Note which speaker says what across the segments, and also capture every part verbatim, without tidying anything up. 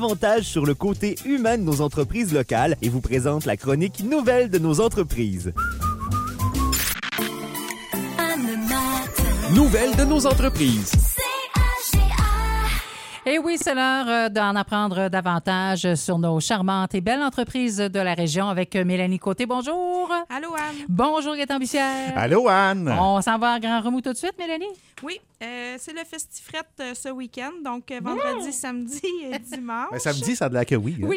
Speaker 1: davantage sur le côté humain de nos entreprises locales et vous présente la chronique Nouvelles de nos entreprises.
Speaker 2: Nouvelles de nos entreprises.
Speaker 3: Et oui, c'est l'heure d'en apprendre davantage sur nos charmantes et belles entreprises de la région avec Mélanie Côté. Bonjour.
Speaker 4: Allô, Anne.
Speaker 3: Bonjour, Gaëtan Bussière.
Speaker 5: Allô, Anne.
Speaker 3: On s'en va à Grand Remous tout de suite, Mélanie?
Speaker 4: Oui, euh, c'est le Festifrette euh, ce week-end, donc euh, vendredi, mmh. samedi et dimanche.
Speaker 5: Ben, samedi, ça a de l'air que oui. Hein?
Speaker 3: Oui.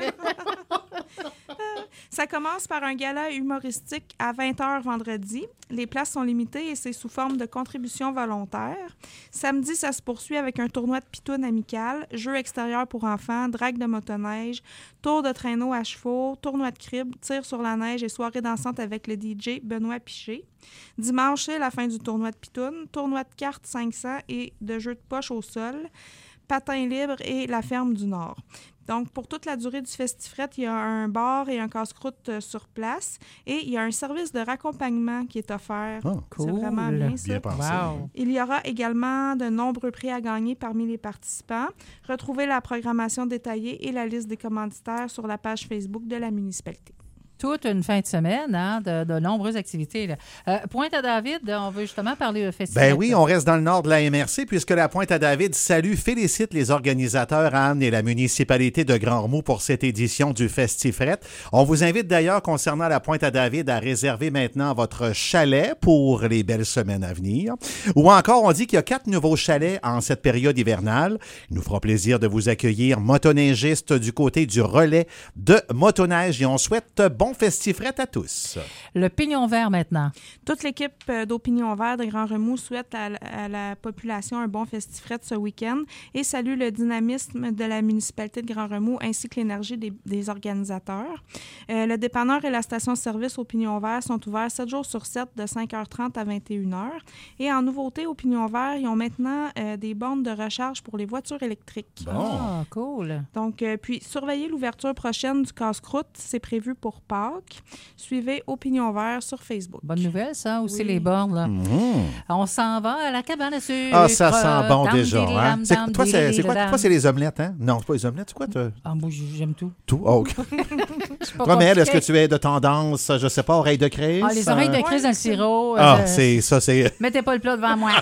Speaker 4: Ça commence par un gala humoristique à vingt heures vendredi. Les places sont limitées et c'est sous forme de contribution volontaire. Samedi, ça se poursuit avec un tournoi de pitounes amical, jeux extérieurs pour enfants, drague de motoneige, tour de traîneau à chevaux, tournoi de crible, tir sur la neige et soirée dansante avec le D J Benoît Piché. Dimanche, c'est la fin du tournoi de pitounes, tournoi de cartes cinq cents et de jeux de poche au sol, patins libres et la ferme du Nord. Donc, pour toute la durée du Festifrette, il y a un bar et un casse-croûte euh, sur place et il y a un service de raccompagnement qui est offert.
Speaker 5: Oh,
Speaker 3: cool.
Speaker 4: C'est vraiment bien ça.
Speaker 5: Bien pensé.
Speaker 3: Wow.
Speaker 4: Il y aura également de nombreux prix à gagner parmi les participants. Retrouvez la programmation détaillée et la liste des commanditaires sur la page Facebook de la municipalité.
Speaker 3: Toute une fin de semaine, hein, de, de nombreuses activités. Là. Euh, Pointe-à-David, on veut justement parler de festival.
Speaker 5: Ben oui, on reste dans le nord de la M R C puisque la Pointe-à-David salue, félicite les organisateurs, Anne, et la municipalité de Grand-Remous pour cette édition du Festifrette. On vous invite d'ailleurs, concernant la Pointe-à-David, à réserver maintenant votre chalet pour les belles semaines à venir. Ou encore, on dit qu'il y a quatre nouveaux chalets en cette période hivernale. Il nous fera plaisir de vous accueillir, motoneigistes du côté du relais de motoneige, et on souhaite bon Festifrette à tous.
Speaker 3: Le Pignon Vert maintenant.
Speaker 4: Toute l'équipe d'Opinion Vert de Grand Remous souhaite à, à la population un bon Festifrette ce week-end et salue le dynamisme de la municipalité de Grand Remous ainsi que l'énergie des, des organisateurs. Euh, le dépanneur et la station-service Opinion Vert sont ouverts sept jours sur sept de cinq heures trente à vingt et une heures. Et en nouveauté, Opinion Vert, ils ont maintenant euh, des bornes de recharge pour les voitures électriques.
Speaker 5: Bon.
Speaker 3: Ah, cool.
Speaker 4: Donc, euh, puis, surveillez l'ouverture prochaine du casse-croûte. C'est prévu pour Pâques. Suivez Opinion Vert sur Facebook.
Speaker 3: Bonne nouvelle, ça, aussi,
Speaker 4: Oui.
Speaker 3: les bornes. Là.
Speaker 5: Mmh.
Speaker 3: On s'en va à la cabane à sucre.
Speaker 5: Ah, ça sent bon
Speaker 3: Dam,
Speaker 5: déjà.
Speaker 3: dili,
Speaker 5: Hein?
Speaker 3: dam,
Speaker 5: C'est,
Speaker 3: dam,
Speaker 5: toi, c'est,
Speaker 3: dili,
Speaker 5: c'est quoi?
Speaker 3: dam.
Speaker 5: Toi, c'est les omelettes, hein? Non, c'est pas les omelettes. C'est quoi? Toi?
Speaker 3: Ah, moi, j'aime tout.
Speaker 5: Tout? Oh, OK.
Speaker 3: C'est pas
Speaker 5: Toi, Mel, est-ce que
Speaker 3: compliqué.
Speaker 5: tu es de tendance, je sais pas, oreilles de crise?
Speaker 3: Ah, les oreilles de
Speaker 4: Ouais,
Speaker 3: crise dans le sirop.
Speaker 5: Ah,
Speaker 3: euh,
Speaker 5: c'est ça, c'est...
Speaker 3: Mettez pas le plat devant moi.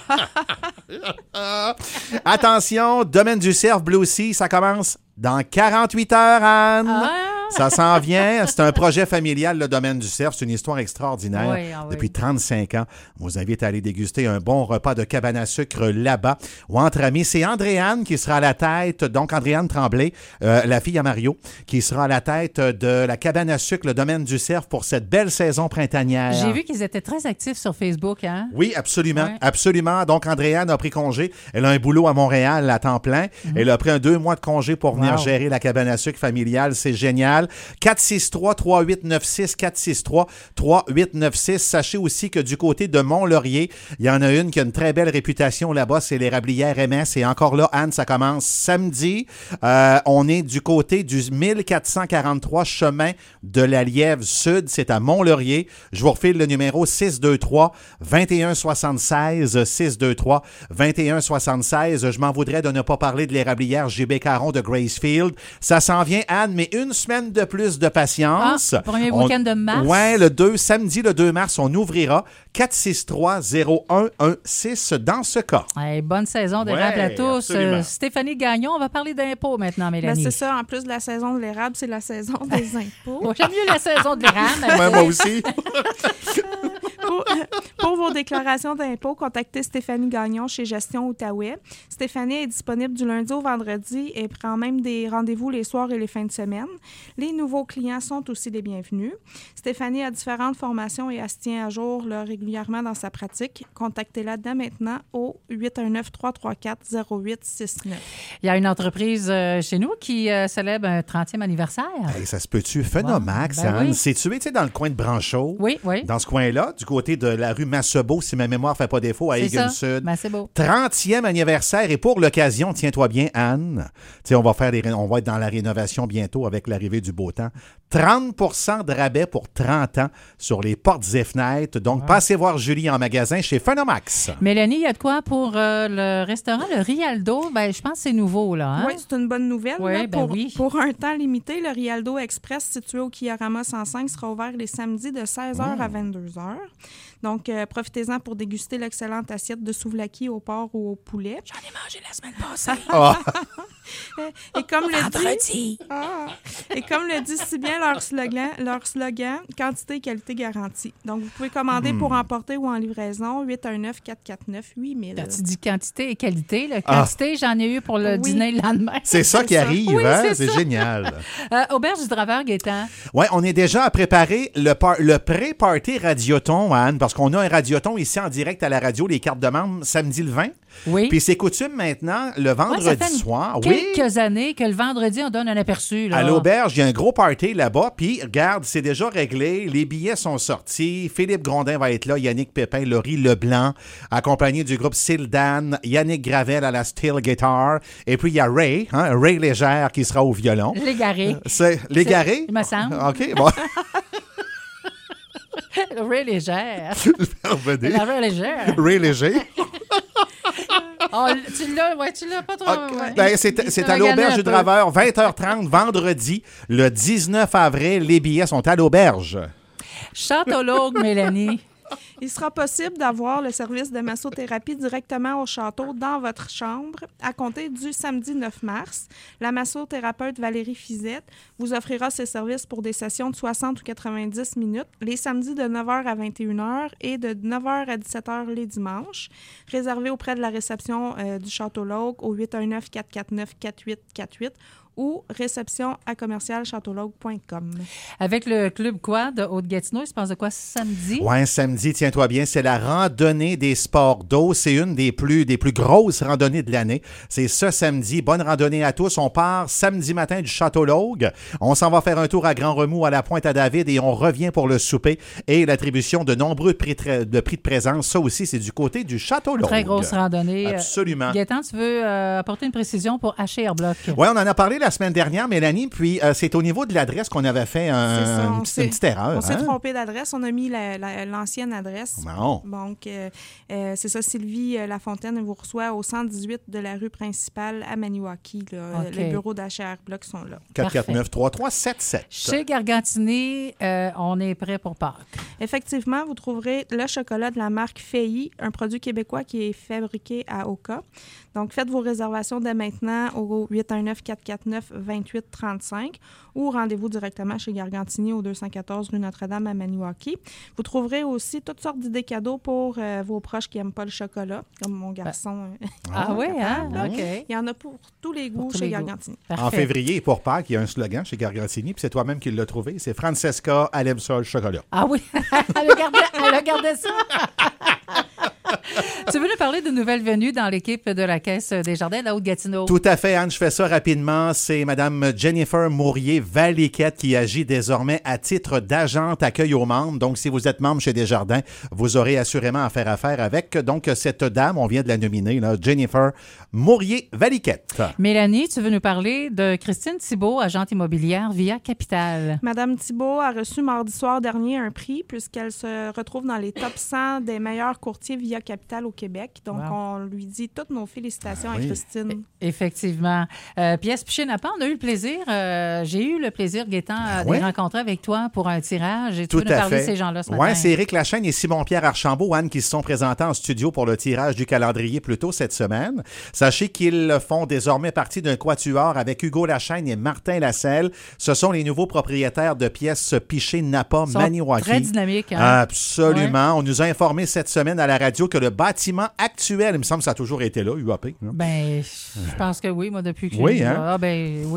Speaker 5: Attention, Domaine du Cerf, Blue Sea, ça commence dans quarante-huit heures, Anne.
Speaker 3: Ah!
Speaker 5: Ça s'en vient. C'est un projet familial, le Domaine du Cerf. C'est une histoire extraordinaire.
Speaker 3: Oui, ah oui.
Speaker 5: Depuis trente-cinq ans, on vous invite à aller déguster un bon repas de cabane à sucre là-bas ou entre amis. C'est Andréanne qui sera à la tête, donc Andréanne Tremblay, euh, la fille à Mario, qui sera à la tête de la cabane à sucre, le Domaine du Cerf, pour cette belle saison printanière.
Speaker 3: J'ai vu qu'ils étaient très actifs sur Facebook, hein?
Speaker 5: Oui, absolument.
Speaker 3: Ouais.
Speaker 5: Absolument. Donc, Andréanne a pris congé. Elle a un boulot à Montréal à temps plein. Mm-hmm. Elle a pris un deux mois de congé pour venir
Speaker 3: Wow.
Speaker 5: gérer la cabane à sucre familiale. C'est génial. quatre six trois, trois huit neuf six, quatre six trois, trois huit neuf six. Sachez aussi que du côté de Mont-Laurier, il y en a une qui a une très belle réputation là-bas. C'est l'érablière M S. Et encore là, Anne, ça commence samedi. Euh, on est du côté du mille quatre cent quarante-trois chemin de la Lièvre Sud. C'est à Mont-Laurier. Je vous refile le numéro six deux trois, vingt et un soixante-seize, six deux trois, vingt et un soixante-seize. Je m'en voudrais de ne pas parler de l'érablière J B Caron de Gracefield. Ça s'en vient, Anne, mais une semaine de plus de patience.
Speaker 3: Ah, premier week-end de mars.
Speaker 5: Oui, le deux, samedi le deux mars, on ouvrira quatre six trois, zéro un un six dans ce cas.
Speaker 3: Hey, bonne saison d'érable
Speaker 5: Ouais,
Speaker 3: à tous.
Speaker 5: absolument.
Speaker 3: Euh, Stéphanie Gagnon, on va parler d'impôts maintenant,
Speaker 4: Ben,
Speaker 3: Mélanie.
Speaker 4: c'est ça, en plus de la saison de l'érable, c'est la saison des impôts.
Speaker 3: Bon, j'aime mieux la saison de l'érable.
Speaker 5: Ouais, moi aussi.
Speaker 4: Pour, pour vos déclarations d'impôts, contactez Stéphanie Gagnon chez Gestion Outaouais. Stéphanie est disponible du lundi au vendredi et prend même des rendez-vous les soirs et les fins de semaine. Les nouveaux clients sont aussi les bienvenus. Stéphanie a différentes formations et elle se tient à jour là, régulièrement dans sa pratique. Contactez-la dès maintenant au huit un neuf, trois trois quatre, zéro huit six neuf.
Speaker 3: Il y a une entreprise euh, chez nous qui euh, célèbre un trentième anniversaire.
Speaker 5: Hey, ça se peut-tu? Phénomax,
Speaker 3: Wow. Ben
Speaker 5: Anne.
Speaker 3: oui.
Speaker 5: C'est-tu, tu sais, dans le coin de Branchot?
Speaker 3: Oui, oui.
Speaker 5: Dans ce coin-là, du côté de la rue Massebo, si ma mémoire ne fait pas défaut, à
Speaker 3: C'est
Speaker 5: Egan
Speaker 3: ça.
Speaker 5: Sud.
Speaker 3: Ben, c'est beau.
Speaker 5: trentième anniversaire et pour l'occasion, tiens-toi bien, Anne, t'sais, on va faire des, on va être dans la rénovation bientôt avec l'arrivée du beau temps. trente pour cent de rabais pour trente ans sur les portes et fenêtres. Donc,
Speaker 3: Ouais.
Speaker 5: passez voir Julie en magasin chez Phenomax.
Speaker 3: Mélanie, il y a de quoi pour euh, le restaurant, le Rialdo? Ben, je pense que c'est nouveau, là. Hein?
Speaker 4: Oui, c'est une bonne nouvelle.
Speaker 3: Oui,
Speaker 4: là.
Speaker 3: ben
Speaker 4: pour,
Speaker 3: oui.
Speaker 4: pour un temps limité, le Rialdo Express, situé au Kiarama cent cinq, sera ouvert les samedis de seize heures à vingt-deux heures. Donc, euh, profitez-en pour déguster l'excellente assiette de souvlaki au porc ou au poulet.
Speaker 3: J'en ai mangé la semaine passée.
Speaker 5: Ah.
Speaker 4: Et comme le dit,
Speaker 3: Vendredi.
Speaker 4: Ah! Et comme le dit si bien leur slogan, leur slogan, quantité et qualité garantie. Donc, vous pouvez commander
Speaker 5: Hmm.
Speaker 4: pour emporter ou en livraison huit un neuf, quatre quatre neuf, huit mille.
Speaker 3: Quand tu dis quantité et qualité, la
Speaker 5: Ah.
Speaker 3: quantité, j'en ai eu pour le
Speaker 4: Oui.
Speaker 3: dîner le lendemain.
Speaker 5: C'est ça
Speaker 4: C'est
Speaker 5: qui
Speaker 4: ça.
Speaker 5: arrive,
Speaker 3: Oui,
Speaker 5: hein?
Speaker 3: c'est
Speaker 5: C'est
Speaker 3: ça.
Speaker 5: génial.
Speaker 3: Euh, Auberge du Draveur, Gaétan.
Speaker 5: Oui, on est déjà à préparer le, par- le pré-party Radioton, Anne, parce qu'on a un Radioton ici en direct à la radio, les cartes de membres, samedi le vingt.
Speaker 3: Oui.
Speaker 5: Puis c'est coutume maintenant, le
Speaker 3: Ouais,
Speaker 5: vendredi
Speaker 3: ça fait une-
Speaker 5: soir. Oui.
Speaker 3: quelques années que le vendredi, on donne un aperçu. Là.
Speaker 5: À l'auberge, il y a un gros party là-bas. Puis, regarde, c'est déjà réglé. Les billets sont sortis. Philippe Grondin va être là. Yannick Pépin, Laurie Leblanc, accompagné du groupe Sildan, Yannick Gravel à la steel guitar. Et puis, il y a Ray, hein, Ray Légère qui sera au violon.
Speaker 3: L'égaré.
Speaker 5: C'est l'égaré?
Speaker 3: Il me semble.
Speaker 5: OK, bon.
Speaker 3: Ray légère.
Speaker 5: Revenez.
Speaker 3: La Ray légère.
Speaker 5: Ray Léger.
Speaker 3: Oh, tu l'as, ouais, tu l'as pas trop.
Speaker 5: OK.
Speaker 3: ouais.
Speaker 5: Ben, c'est c'est à
Speaker 3: Regarde
Speaker 5: l'auberge
Speaker 3: un
Speaker 5: du
Speaker 3: peu.
Speaker 5: Draveur, vingt heures trente, vendredi, le dix-neuf avril. Les billets sont à l'auberge.
Speaker 3: Châteaulogue, Mélanie.
Speaker 4: Il sera possible d'avoir le service de massothérapie directement au château dans votre chambre à compter du samedi neuf mars. La massothérapeute Valérie Fizette vous offrira ses services pour des sessions de soixante ou quatre-vingt-dix minutes les samedis de neuf heures à vingt et une heures et de neuf heures à dix-sept heures les dimanches. Réservé auprès de la réception euh, du Châteaulogue au huit un neuf, quatre quatre neuf, quatre huit quatre huit ou réception à commercial châteaulogue point com.
Speaker 3: Avec le club quad de Haute-Gatineau, il se passe de quoi samedi?
Speaker 5: Oui, samedi, tiens-toi bien, c'est la randonnée des sports d'eau. C'est une des plus, des plus grosses randonnées de l'année. C'est ce samedi. Bonne randonnée à tous. On part samedi matin du Châteaulogue. On s'en va faire un tour à Grand Remous, à la Pointe-à-David et on revient pour le souper et l'attribution de nombreux prix de, de prix de présence. Ça aussi, c'est du côté du Châteaulogue.
Speaker 3: Très grosse randonnée.
Speaker 5: Absolument.
Speaker 3: Gaétan, tu veux euh, apporter une précision pour H R Block?
Speaker 5: Oui, on en a parlé la semaine dernière, Mélanie, puis euh, c'est au niveau de l'adresse qu'on avait fait un,
Speaker 4: C'est ça,
Speaker 5: une,
Speaker 4: on
Speaker 5: petite-
Speaker 4: s'est-
Speaker 5: une petite erreur.
Speaker 4: On s'est
Speaker 5: hein?
Speaker 4: trompé d'adresse. On a mis la- la- l'ancienne adresse.
Speaker 5: Bon.
Speaker 4: Donc, euh, euh, c'est ça, Sylvie euh, Lafontaine vous reçoit au cent dix-huit de la rue principale à Maniwaki. Là.
Speaker 3: OK.
Speaker 4: Les bureaux d'H R Block sont là.
Speaker 5: quatre quatre neuf, trois trois sept sept.
Speaker 3: Chez Gargantini, euh, on est prêt pour Pâques.
Speaker 4: Effectivement, vous trouverez le chocolat de la marque Fei, un produit québécois qui est fabriqué à Oka. Donc, faites vos réservations dès maintenant au huit un neuf, quatre quatre neuf, deux huit trois cinq ou rendez-vous directement chez Gargantini au deux cent quatorze rue Notre-Dame à Maniwaki. Vous trouverez aussi toutes sortes d'idées cadeaux pour euh, vos proches qui n'aiment pas le chocolat, comme mon garçon. euh,
Speaker 3: Ah oui, hein?
Speaker 4: capable.
Speaker 3: OK.
Speaker 4: Il y en a pour tous les goûts
Speaker 3: tous
Speaker 4: chez
Speaker 3: les goûts.
Speaker 4: Gargantini.
Speaker 3: Parfait.
Speaker 5: En février, pour Pâques, il y a un slogan chez Gargantini, puis c'est toi-même qui l'as trouvé. C'est Francesca, elle aime ça, le chocolat.
Speaker 3: Ah oui, elle a gardé, elle a gardé ça. Tu veux nous parler de nouvelles venues dans l'équipe de la Caisse des Jardins de la Haute-Gatineau?
Speaker 5: Tout à fait, Anne, je fais ça rapidement. C'est Mme Jennifer Mourier-Valiquette qui agit désormais à titre d'agente accueil aux membres. Donc, si vous êtes membre chez Desjardins, vous aurez assurément à faire affaire avec donc cette dame, on vient de la nominer, là, Jennifer Mourier-Valiquette.
Speaker 3: Mélanie, tu veux nous parler de Christine Thibault, agente immobilière via Capital.
Speaker 4: Madame Thibault a reçu mardi soir dernier un prix puisqu'elle se retrouve dans les top cent des meilleurs courtiers via Capital au Québec. Donc,
Speaker 3: Wow.
Speaker 4: on lui dit toutes nos félicitations
Speaker 5: Ah
Speaker 4: à
Speaker 5: oui.
Speaker 4: Christine.
Speaker 3: Effectivement. Euh, Pièce Piché-Napa, on a eu le plaisir, euh, j'ai eu le plaisir, Gaétan, euh, de
Speaker 5: oui.
Speaker 3: les rencontrer avec toi pour un tirage. Et tu
Speaker 5: Tout
Speaker 3: veux nous
Speaker 5: à
Speaker 3: parler
Speaker 5: fait.
Speaker 3: de ces gens-là ce
Speaker 5: Oui,
Speaker 3: matin?
Speaker 5: c'est Éric Lachaine et Simon-Pierre Archambault, Anne, qui se sont présentés en studio pour le tirage du calendrier plus tôt cette semaine. Sachez qu'ils font désormais partie d'un quatuor avec Hugo Lachaine et Martin Lasselle. Ce sont les nouveaux propriétaires de pièces Piché-Napa
Speaker 3: Ils sont
Speaker 5: Maniwaki.
Speaker 3: très dynamiques. Hein?
Speaker 5: Absolument. On nous a informé cette semaine à la radio que le bâtiment actuel, il me semble que ça a toujours été là, U A P. là.
Speaker 3: Ben, je pense que oui, moi, depuis que...
Speaker 5: Oui, hein?
Speaker 3: Ah ben, oui.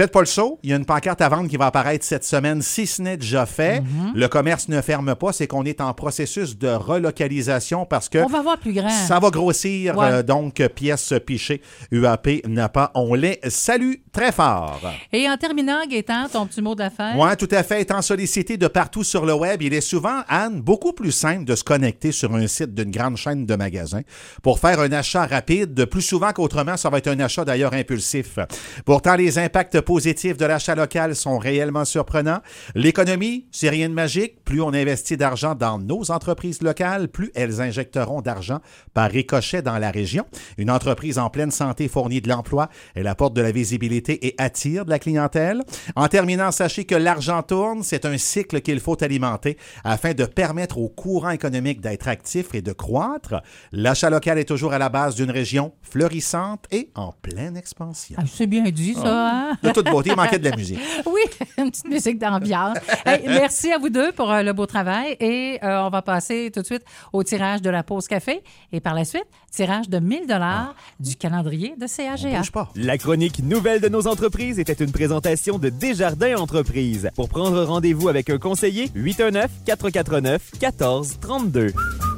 Speaker 5: Faites pas le saut. Il y a une pancarte à vendre qui va apparaître cette semaine, si ce n'est déjà fait. Mm-hmm. Le commerce ne ferme pas. C'est qu'on est en processus de relocalisation parce que
Speaker 3: on va voir plus grand.
Speaker 5: Ça va grossir. Ouais. Euh, donc, pièces pichées, U A P, Napa, on les salue très fort.
Speaker 3: Et en terminant, Gaétan, ton petit mot de la fin?
Speaker 5: Oui, tout à fait. Étant sollicité de partout sur le web, il est souvent, Anne, beaucoup plus simple de se connecter sur un site d'une grande chaîne de magasins pour faire un achat rapide. Plus souvent qu'autrement, ça va être un achat d'ailleurs impulsif. Pourtant, les impacts positifs de l'achat local sont réellement surprenants. L'économie, c'est rien de magique. Plus on investit d'argent dans nos entreprises locales, plus elles injecteront d'argent par ricochet dans la région. Une entreprise en pleine santé fournit de l'emploi, elle apporte de la visibilité et attire de la clientèle. En terminant, sachez que l'argent tourne, c'est un cycle qu'il faut alimenter afin de permettre au courant économique d'être actif et de croître. L'achat local est toujours à la base d'une région florissante et en pleine expansion.
Speaker 3: Ah, c'est bien dit, ça. Hein?
Speaker 5: De toute beauté, il manquait de la musique.
Speaker 3: Oui, une petite musique d'ambiance. Hey, merci à vous deux pour euh, le beau travail et euh, on va passer tout de suite au tirage de la pause café et par la suite, tirage de mille dollars ah. du calendrier de C A G A.
Speaker 5: On bouge pas.
Speaker 1: La chronique nouvelle de nos entreprises était une présentation de Desjardins Entreprises. Pour prendre rendez-vous avec un conseiller, huit un neuf, quatre quatre neuf, un quatre trois deux.